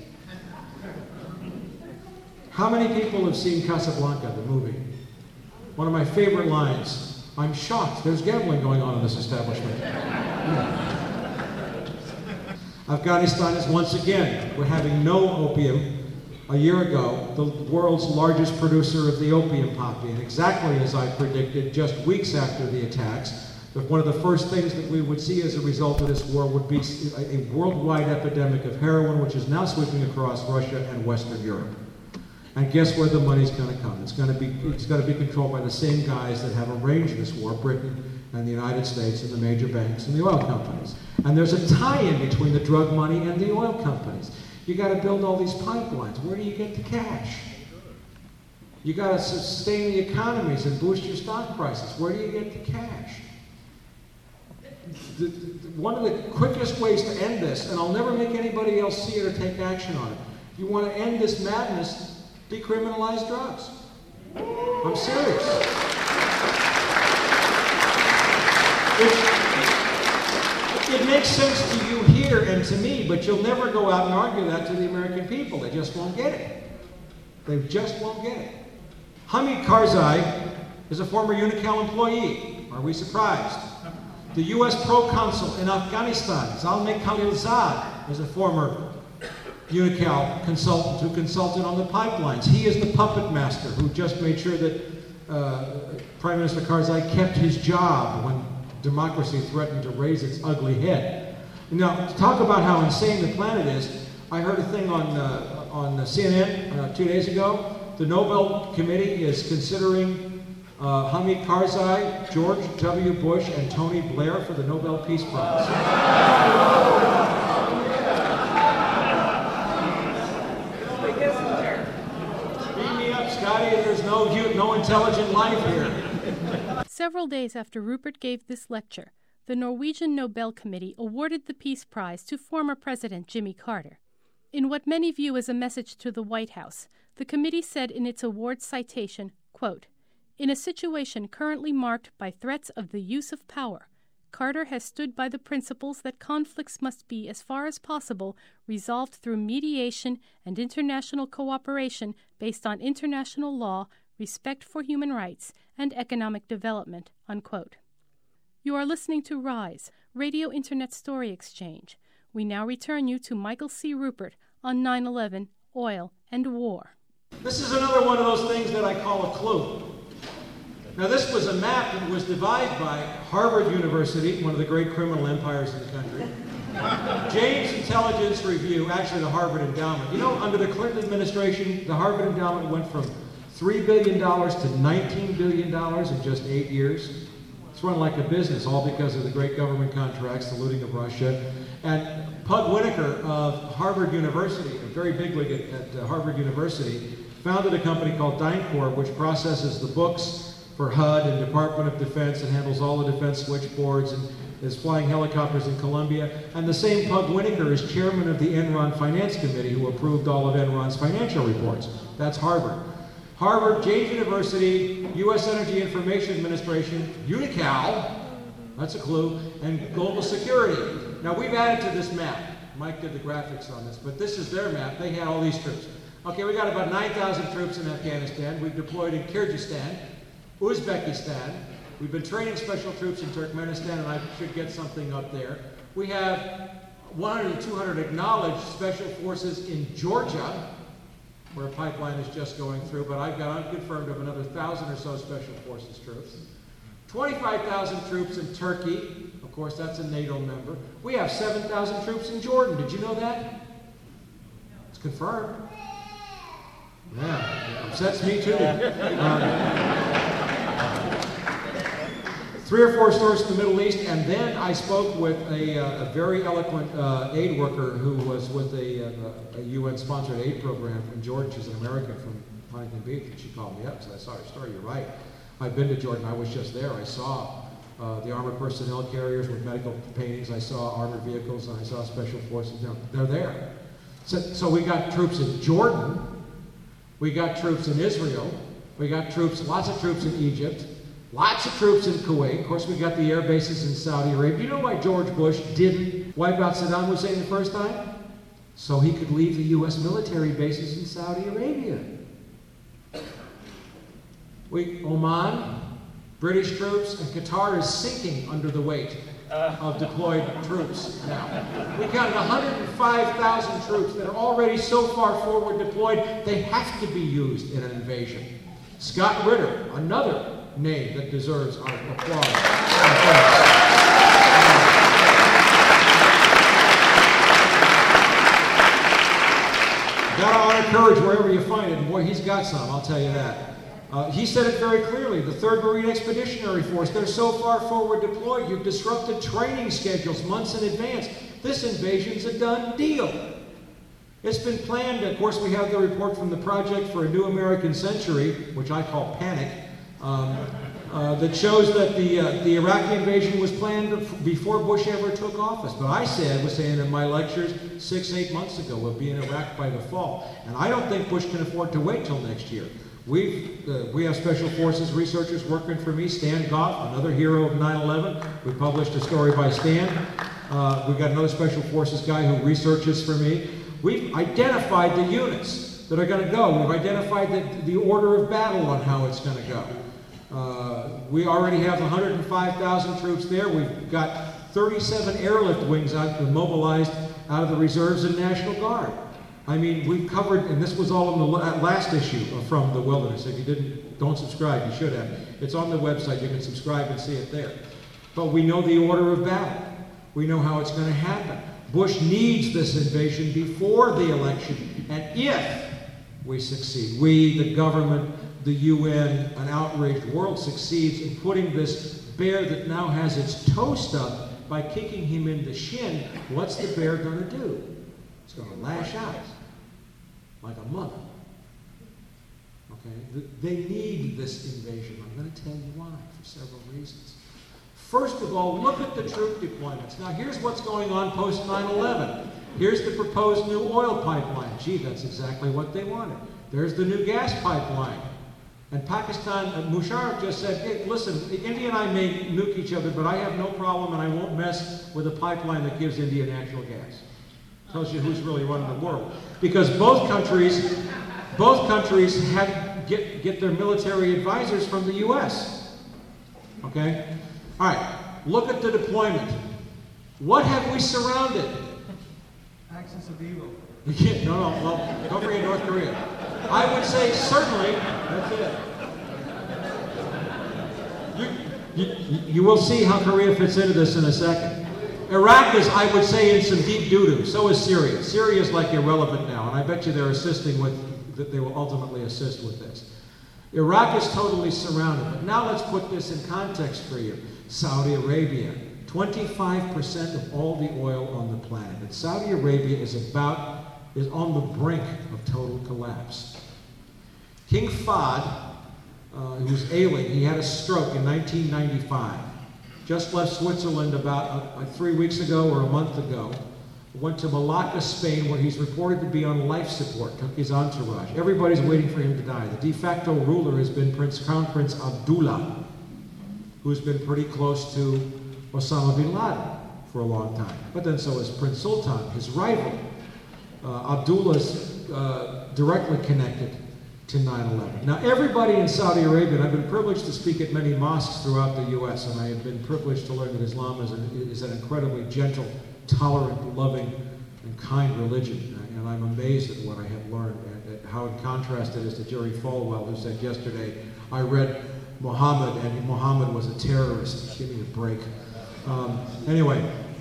How many people have seen Casablanca, the movie? One of my favorite lines, I'm shocked, there's gambling going on in this establishment. Yeah. Afghanistan is once again, we're having no opium. A year ago, the world's largest producer of the opium poppy, and exactly as I predicted, just weeks after the attacks, that one of the first things that we would see as a result of this war would be a, a worldwide epidemic of heroin, which is now sweeping across Russia and Western Europe. And guess where the money's going to come? It's going to be it's going to be controlled by the same guys that have arranged this war, Britain and the United States and the major banks and the oil companies. And there's a tie-in between the drug money and the oil companies. You got to build all these pipelines. Where do you get the cash? You got to sustain the economies and boost your stock prices. Where do you get the cash? The, the, one of the quickest ways to end this, and I'll never make anybody else see it or take action on it, if you want to end this madness, decriminalize drugs. I'm serious. It, it makes sense to you here and to me, but you'll never go out and argue that to the American people. They just won't get it. They just won't get it. Hamid Karzai is a former Unocal employee. Are we surprised? The U S proconsul in Afghanistan, Zalmay Khalilzad, is a former Unocal consultant who consulted on the pipelines. He is the puppet master who just made sure that uh, Prime Minister Karzai kept his job when democracy threatened to raise its ugly head. Now, to talk about how insane the planet is, I heard a thing on, uh, on C N N uh, two days ago. The Nobel Committee is considering uh, Hamid Karzai, George W. Bush, and Tony Blair for the Nobel Peace Prize. Beam me up, Scotty. There's no, no intelligent life here. Several days after Rupert gave this lecture, the Norwegian Nobel Committee awarded the Peace Prize to former President Jimmy Carter. In what many view as a message to the White House, the committee said in its award citation, quote, "In a situation currently marked by threats of the use of power, Carter has stood by the principles that conflicts must be, as far as possible, resolved through mediation and international cooperation based on international law, respect for human rights, and economic development," unquote. You are listening to RISE, Radio Internet Story Exchange. We now return you to Michael C. Ruppert on nine eleven, Oil, and War. This is another one of those things that I call a clue. Now, this was a map that was devised by Harvard University, one of the great criminal empires in the country. James Intelligence Review, actually the Harvard Endowment. You know, under the Clinton administration, the Harvard Endowment went from three billion dollars to nineteen billion dollars in just eight years. It's run like a business, all because of the great government contracts, the looting of Russia. And Pug Whitaker of Harvard University, a very big wig at, at uh, Harvard University, founded a company called DynCorp, which processes the books for H U D and Department of Defense and handles all the defense switchboards and is flying helicopters in Colombia. And the same Pug Whitaker is chairman of the Enron Finance Committee, who approved all of Enron's financial reports. That's Harvard. Harvard, James University, U S Energy Information Administration, UNICAL, that's a clue, and Global Security. Now, we've added to this map. Mike did the graphics on this, but this is their map. They had all these troops. Okay, we got about nine thousand troops in Afghanistan. We've deployed in Kyrgyzstan, Uzbekistan. We've been training special troops in Turkmenistan, and I should get something up there. We have one hundred to two hundred acknowledged special forces in Georgia, where a pipeline is just going through, but I've got unconfirmed of another one thousand or so special forces troops. twenty-five thousand troops in Turkey. Of course, that's a NATO member. We have seven thousand troops in Jordan. Did you know that? It's confirmed. Yeah, upsets me too. Uh, Three or four stores in the Middle East, and then I spoke with a, uh, a very eloquent uh, aid worker who was with a, uh, a U N-sponsored aid program from Jordan. She's an American from Huntington Beach, and she called me up and said, "I saw your story, you're right. I've been to Jordan, I was just there. I saw uh, the armored personnel carriers with medical paintings, I saw armored vehicles, and I saw special forces. You know, they're there." So, so we got troops in Jordan, we got troops in Israel, we got troops, lots of troops in Egypt, lots of troops in Kuwait. Of course, we got the air bases in Saudi Arabia. Do you know why George Bush didn't wipe out Saddam Hussein the first time? So he could leave the U S military bases in Saudi Arabia. We, Oman, British troops, and Qatar is sinking under the weight of deployed troops now. We counted one hundred five thousand troops that are already so far forward deployed, they have to be used in an invasion. Scott Ritter, another name that deserves our applause. Got a lot of courage wherever you find it, and boy, he's got some, I'll tell you that. Uh, he said it very clearly, the third Marine Expeditionary Force, they're so far forward deployed, you've disrupted training schedules months in advance. This invasion's a done deal. It's been planned. Of course, we have the report from the Project for a New American Century, which I call Panic, um, uh, that shows that the, uh, the Iraqi invasion was planned before Bush ever took office. But I said, was saying in my lectures six, eight months ago, we'll be in Iraq by the fall. And I don't think Bush can afford to wait till next year. We've, uh, we have special forces researchers working for me. Stan Goff, another hero of nine eleven. We published a story by Stan. Uh, we've got another special forces guy who researches for me. We've identified the units that are going to go. We've identified the, the order of battle on how it's going to go. Uh, we already have one hundred five thousand troops there. We've got thirty-seven airlift wings out, mobilized out of the reserves and National Guard. I mean, we've covered, and this was all in the last issue from The Wilderness. If you didn't, don't subscribe, you should have. It's on the website. You can subscribe and see it there. But we know the order of battle. We know how it's going to happen. Bush needs this invasion before the election. And if we succeed, we, the government, the U N, an outraged world succeeds in putting this bear that now has its toe stuck by kicking him in the shin, what's the bear going to do? It's going to lash out like a mother. Okay? They need this invasion. I'm going to tell you why, for several reasons. First of all, look at the troop deployments. Now, here's what's going on post nine eleven. Here's the proposed new oil pipeline. Gee, that's exactly what they wanted. There's the new gas pipeline. And Pakistan, uh, Musharraf just said, hey, listen, India and I may nuke each other, but I have no problem and I won't mess with a pipeline that gives India natural gas. Tells you who's really running the world. Because both countries, both countries had get, get their military advisors from the U S. Okay? All right, look at the deployment. What have we surrounded? Axis of evil. no, no, well, don't forget North Korea. I would say certainly, that's it. You, you, you will see how Korea fits into this in a second. Iraq is, I would say, in some deep doo-doo. So is Syria. Syria is like irrelevant now, and I bet you they're assisting with, that they will ultimately assist with this. Iraq is totally surrounded. But now let's put this in context for you. Saudi Arabia, twenty-five percent of all the oil on the planet. And Saudi Arabia is about, is on the brink of total collapse. King Fahd, uh, who's ailing, he had a stroke in nineteen ninety-five. Just left Switzerland about uh, three weeks ago or a month ago. Went to Malacca, Spain, where he's reported to be on life support, took his entourage. Everybody's waiting for him to die. The de facto ruler has been Prince Crown Prince Abdullah, who's been pretty close to Osama bin Laden for a long time. But then so is Prince Sultan, his rival. Uh, Abdullah's uh, directly connected to nine eleven. Now, everybody in Saudi Arabia, and I've been privileged to speak at many mosques throughout the U S, and I have been privileged to learn that Islam is an, is an incredibly gentle, tolerant, loving, and kind religion. And I'm amazed at what I have learned, and at how in contrast it is to Jerry Falwell, who said yesterday, I read Muhammad, and Muhammad was a terrorist. Give me a break. Um, anyway,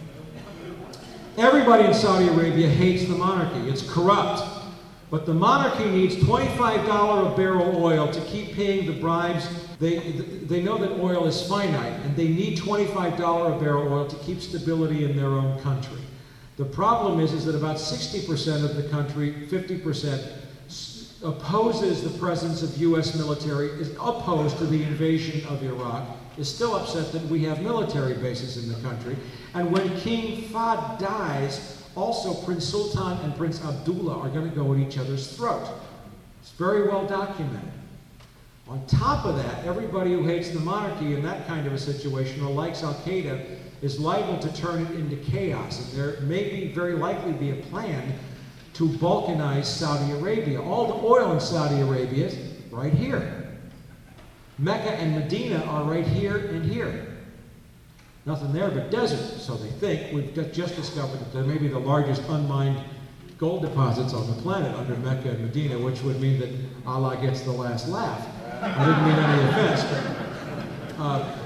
everybody in Saudi Arabia hates the monarchy. It's corrupt. But the monarchy needs twenty-five dollars a barrel oil to keep paying the bribes. They, they know that oil is finite, and they need twenty-five dollars a barrel oil to keep stability in their own country. The problem is, is that about sixty percent of the country, fifty percent, opposes the presence of U S military, is opposed to the invasion of Iraq, is still upset that we have military bases in the country. And when King Fahd dies, also Prince Sultan and Prince Abdullah are going to go at each other's throat. It's very well documented. On top of that, everybody who hates the monarchy in that kind of a situation, or likes Al-Qaeda, is liable to turn it into chaos. And there may be, very likely be a plan to balkanize Saudi Arabia. All the oil in Saudi Arabia is right here. Mecca and Medina are right here and here. Nothing there but desert, so they think. We've just discovered that there may be the largest unmined gold deposits on the planet under Mecca and Medina, which would mean that Allah gets the last laugh. I didn't mean any offense. But, uh,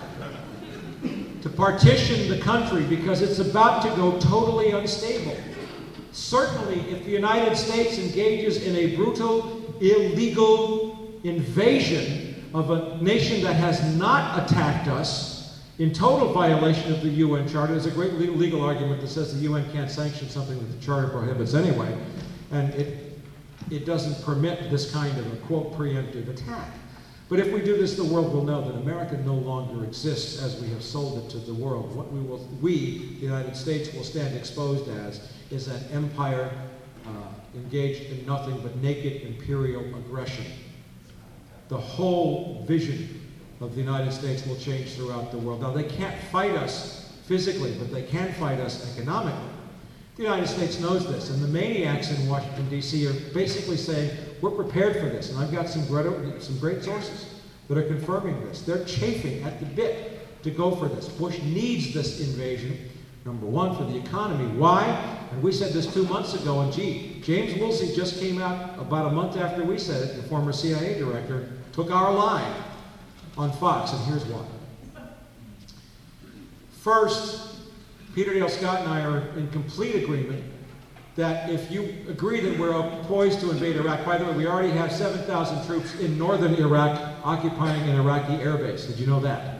to partition the country because it's about to go totally unstable. Certainly, if the United States engages in a brutal, illegal invasion of a nation that has not attacked us, in total violation of the U N Charter, there's a great legal argument that says the U N can't sanction something that the Charter prohibits anyway, and it, it doesn't permit this kind of a, quote, preemptive attack. But if we do this, the world will know that America no longer exists as we have sold it to the world. What we will, we, the United States, will stand exposed as is an empire uh, engaged in nothing but naked imperial aggression. The whole vision of the United States will change throughout the world. Now, they can't fight us physically, but they can fight us economically. The United States knows this, and the maniacs in Washington, D C are basically saying, we're prepared for this. And I've got some great, some great sources that are confirming this. They're chafing at the bit to go for this. Bush needs this invasion, number one, for the economy. Why? And we said this two months ago, and gee, James Woolsey just came out about a month after we said it, the former C I A director, took our line on Fox, and here's why. First, Peter Dale Scott and I are in complete agreement that if you agree that we're poised to invade Iraq, by the way, we already have seven thousand troops in northern Iraq occupying an Iraqi airbase. Did you know that?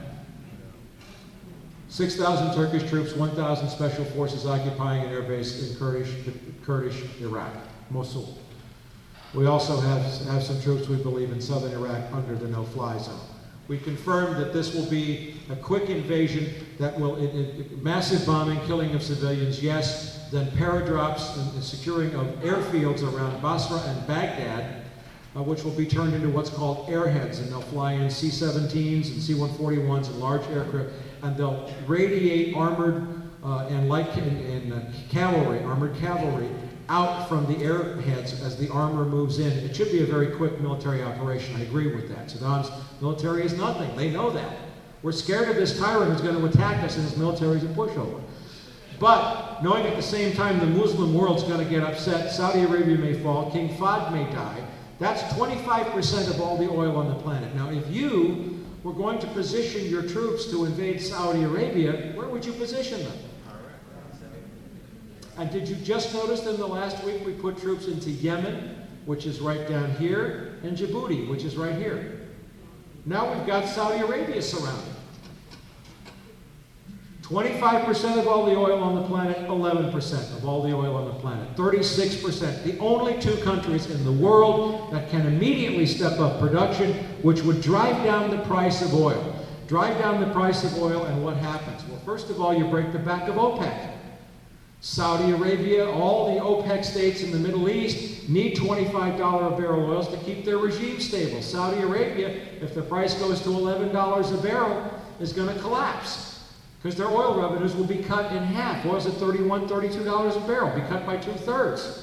six thousand Turkish troops, one thousand special forces occupying an airbase in Kurdish, Kurdish Iraq, Mosul. We also have, have some troops, we believe, in southern Iraq under the no-fly zone. We confirmed that this will be a quick invasion that will, it, it, massive bombing, killing of civilians, yes, then paradrops and, and securing of airfields around Basra and Baghdad, uh, which will be turned into what's called airheads, and they'll fly in C seventeens and C one forty-ones and large aircraft, and they'll radiate armored uh, and light and, and uh, cavalry, armored cavalry, out from the airheads as the armor moves in. It should be a very quick military operation. I agree with that. Saddam's military is nothing. They know that. We're scared of this tyrant who's going to attack us, and his military is a pushover. But knowing at the same time the Muslim world's going to get upset, Saudi Arabia may fall, King Fahd may die, that's twenty-five percent of all the oil on the planet. Now, if you were going to position your troops to invade Saudi Arabia, where would you position them? And did you just notice in the last week we put troops into Yemen, which is right down here, and Djibouti, which is right here. Now we've got Saudi Arabia surrounded. twenty-five percent of all the oil on the planet, eleven percent of all the oil on the planet, thirty-six percent. The only two countries in the world that can immediately step up production, which would drive down the price of oil. Drive down the price of oil, and what happens? Well, first of all, you break the back of OPEC. Saudi Arabia, all the OPEC states in the Middle East need twenty-five dollars a barrel oils to keep their regime stable. Saudi Arabia, if the price goes to eleven dollars a barrel, is going to collapse because their oil revenues will be cut in half. Oil's at thirty-one dollars, thirty-two dollars a barrel, be cut by two-thirds.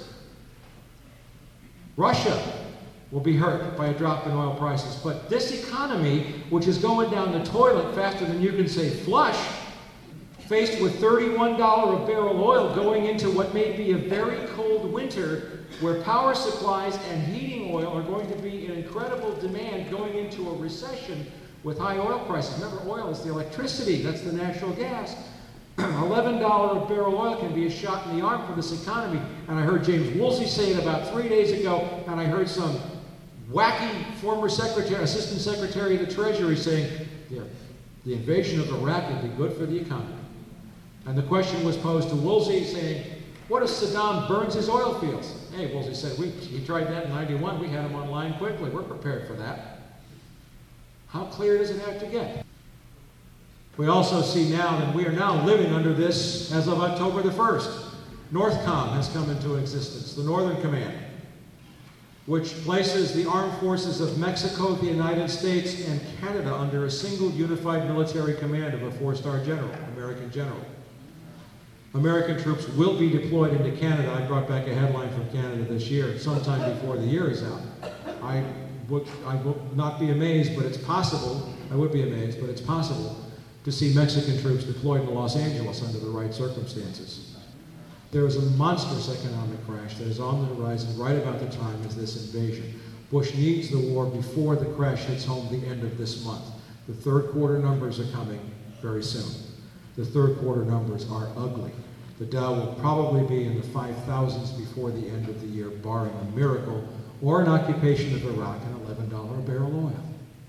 Russia will be hurt by a drop in oil prices. But this economy, which is going down the toilet faster than you can say flush, faced with thirty-one dollars a barrel oil going into what may be a very cold winter where power supplies and heating oil are going to be in incredible demand going into a recession with high oil prices. Remember, oil is the electricity, that's the natural gas. eleven dollars a barrel oil can be a shot in the arm for this economy. And I heard James Woolsey say it about three days ago, and I heard some wacky former secretary, assistant secretary of the Treasury saying, yeah, the invasion of Iraq would be good for the economy. And the question was posed to Woolsey saying, what if Saddam burns his oil fields? Hey, Woolsey said, we, he tried that in ninety-one. We had him online quickly. We're prepared for that. How clear does it have to get? We also see now that we are now living under this as of October the first. NORTHCOM has come into existence, the Northern Command, which places the armed forces of Mexico, the United States, and Canada under a single unified military command of a four-star general, American general. American troops will be deployed into Canada. I brought back a headline from Canada this year, sometime before the year is out. I would, I would not be amazed, but it's possible, I would be amazed, but it's possible to see Mexican troops deployed in Los Angeles under the right circumstances. There is a monstrous economic crash that is on the horizon right about the time as this invasion. Bush needs the war before the crash hits home the end of this month. The third quarter numbers are coming very soon. The third quarter numbers are ugly. The Dow will probably be in the five thousands before the end of the year, barring a miracle or an occupation of Iraq and eleven dollars a barrel oil.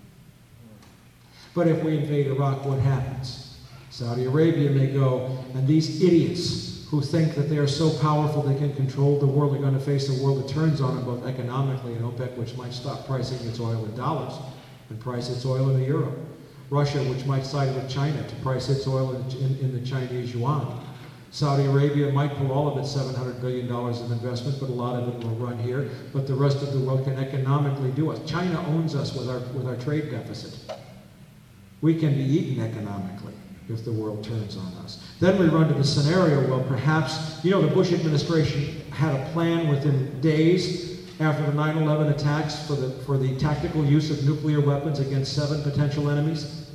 But if we invade Iraq, what happens? Saudi Arabia may go, and these idiots who think that they are so powerful they can control the world are going to face a world that turns on them both economically and OPEC, which might stop pricing its oil in dollars and price its oil in the euro. Russia, which might side with China to price its oil in, in, in the Chinese yuan. Saudi Arabia might pull all of its seven hundred billion dollars of investment, but a lot of it will run here. But the rest of the world can economically do us. China owns us with our, with our trade deficit. We can be eaten economically if the world turns on us. Then we run to the scenario, well, perhaps, you know, the Bush administration had a plan within days after the nine eleven attacks for the, for the tactical use of nuclear weapons against seven potential enemies.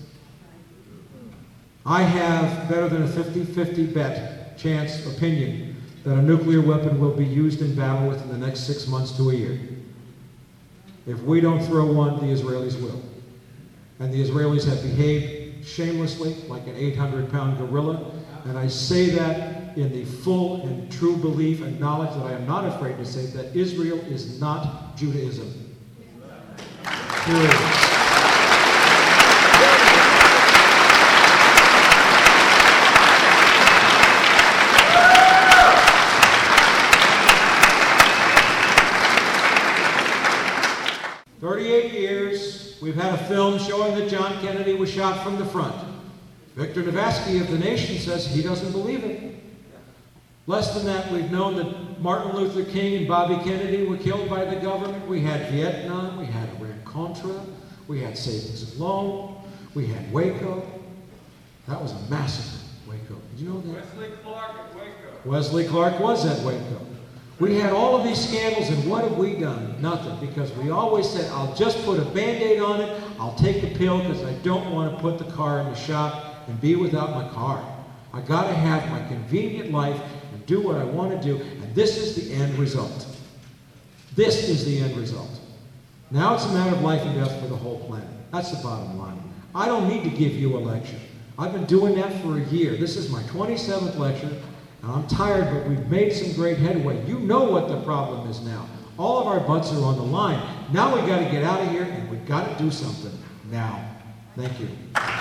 I have better than a fifty fifty bet, chance, opinion, that a nuclear weapon will be used in battle within the next six months to a year. If we don't throw one, the Israelis will. And the Israelis have behaved shamelessly like an eight hundred pound gorilla. And I say that in the full and true belief and knowledge that I am not afraid to say that Israel is not Judaism. Period. thirty-eight years We've had a film showing that John Kennedy was shot from the front. Victor Navasky of The Nation says he doesn't believe it. Less than that, we've known that Martin Luther King and Bobby Kennedy were killed by the government. We had Vietnam, we had Iran-Contra, we had Savings and Loan, we had Waco. That was a massacre, Waco. Did you know that? Wesley Clark at Waco. Wesley Clark was at Waco. We had all of these scandals, and what have we done? Nothing, because we always said, I'll just put a Band-Aid on it, I'll take the pill because I don't want to put the car in the shop and be without my car. I got to have my convenient life and do what I want to do, and this is the end result. This is the end result. Now it's a matter of life and death for the whole planet. That's the bottom line. I don't need to give you a lecture. I've been doing that for a year. This is my twenty-seventh lecture. And I'm tired, but we've made some great headway. You know what the problem is now. All of our butts are on the line. Now we've got to get out of here, and we've got to do something now. Thank you.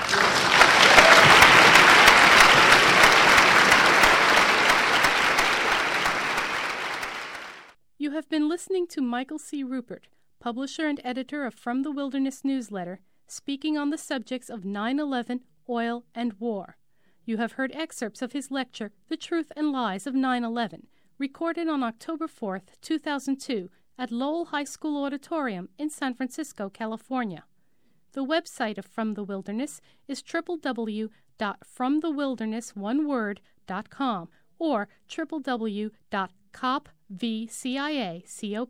You have been listening to Michael C. Ruppert, publisher and editor of From the Wilderness newsletter, speaking on the subjects of nine eleven, oil, and war. You have heard excerpts of his lecture, The Truth and Lies of nine eleven, recorded on October fourth, two thousand two, at Lowell High School Auditorium in San Francisco, California. The website of From the Wilderness is w w w dot from the wilderness one word dot com or w w w dot cop v c i a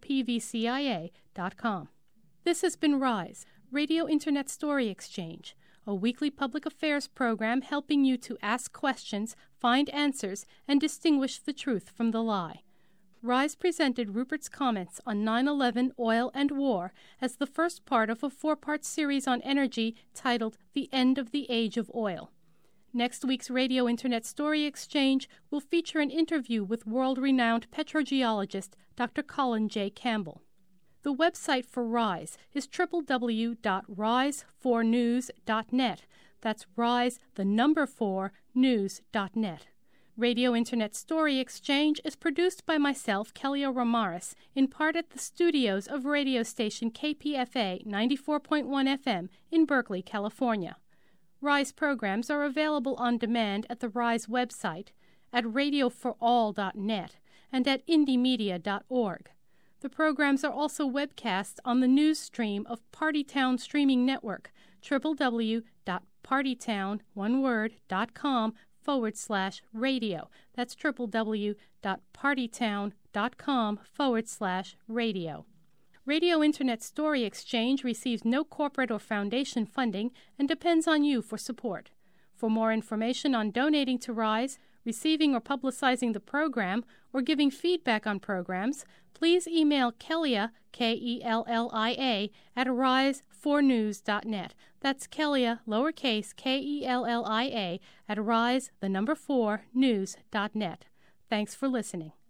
dot com. This has been RISE, Radio Internet Story Exchange, a weekly public affairs program helping you to ask questions, find answers, and distinguish the truth from the lie. RISE presented Ruppert's comments on nine eleven, oil, and war as the first part of a four-part series on energy titled The End of the Age of Oil. Next week's Radio Internet Story Exchange will feature an interview with world-renowned petrogeologist Doctor Colin J. Campbell. The website for RISE is w w w dot rise four news dot net. That's RISE, the number four, news dot net. Radio Internet Story Exchange is produced by myself, Kellia Ramaris, in part at the studios of radio station K P F A ninety-four point one F M in Berkeley, California. RISE programs are available on demand at the RISE website, at radio for all dot net, and at indie media dot org. The programs are also webcast on the news stream of Partytown Streaming Network, w w w dot partytown, one word, dot com forward slash radio. That's w w w dot partytown dot com forward slash radio. Radio Internet Story Exchange receives no corporate or foundation funding and depends on you for support. For more information on donating to RISE, receiving or publicizing the program, or giving feedback on programs, please email Kellia, K E L L I A, at rise four news dot net. That's Kellia, lowercase K E L L I A, at rise, the number four, news dot net. Thanks for listening.